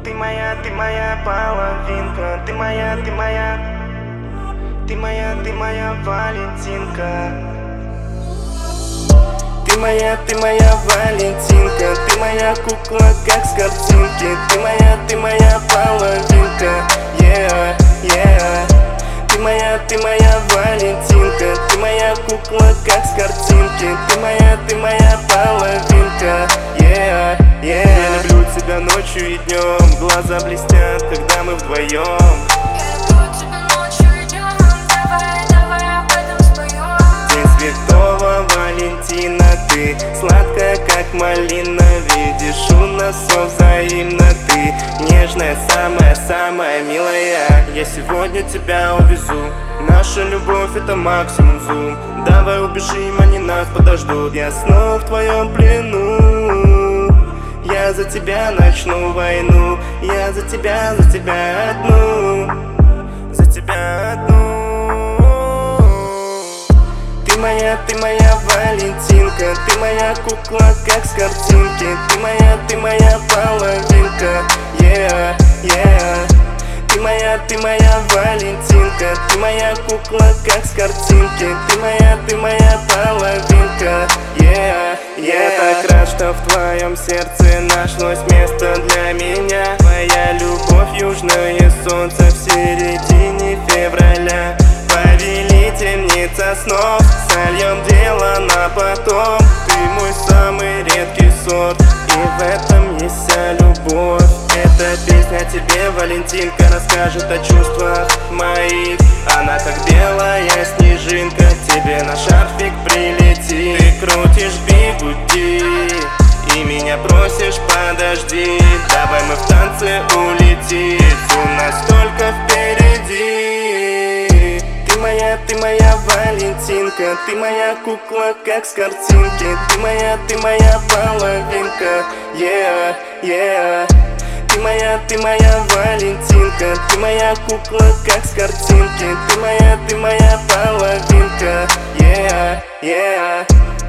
Ты моя половинка, ты моя Валентинка. Ты моя Валентинка, ты моя кукла, как с картинки. Ты моя половинка, yeah, yeah. Ты моя Валентинка, ты моя кукла, как с картинки. Ты моя половинка, yeah, yeah. Я люблю тебя ночью и днем, глаза блестят, когда мы вдвоем. Святого Валентина, ты сладкая, как малина. Видишь, у нас все взаимно. Ты нежная, самая милая. Я сегодня тебя увезу. Наша любовь — это максимум зум. Давай убежим, они нас подождут. Я снова в твоем плену. Я за тебя начну войну. Я за тебя одну. За тебя одну. Ты моя Валентинка, ты моя кукла, как с картинки. Ты моя половинка, yeah, yeah. Ты моя Валентинка, ты моя кукла, как с картинки. Ты моя половинка, yeah, yeah. Я так рад, что в твоем сердце нашлось место для меня. Твоя любовь, южное солнце в середине февраля. Повелительница снов, сольем дело на потом. Ты мой самый редкий сорт, и в этом есть вся любовь. Эта песня тебе, Валентинка, расскажет о чувствах моих. Она как белая снежинка, тебе на шарфик прилетит. Ты крутишь бигуди и меня просишь подожди. Давай мы в танце улетим, у нас только впереди. Ты моя Валентинка, ты моя кукла, как с картинки. Ты моя половинка, yeah, yeah. Ты моя Валентинка, ты моя кукла, как с картинки. Ты моя половинка, yeah, yeah.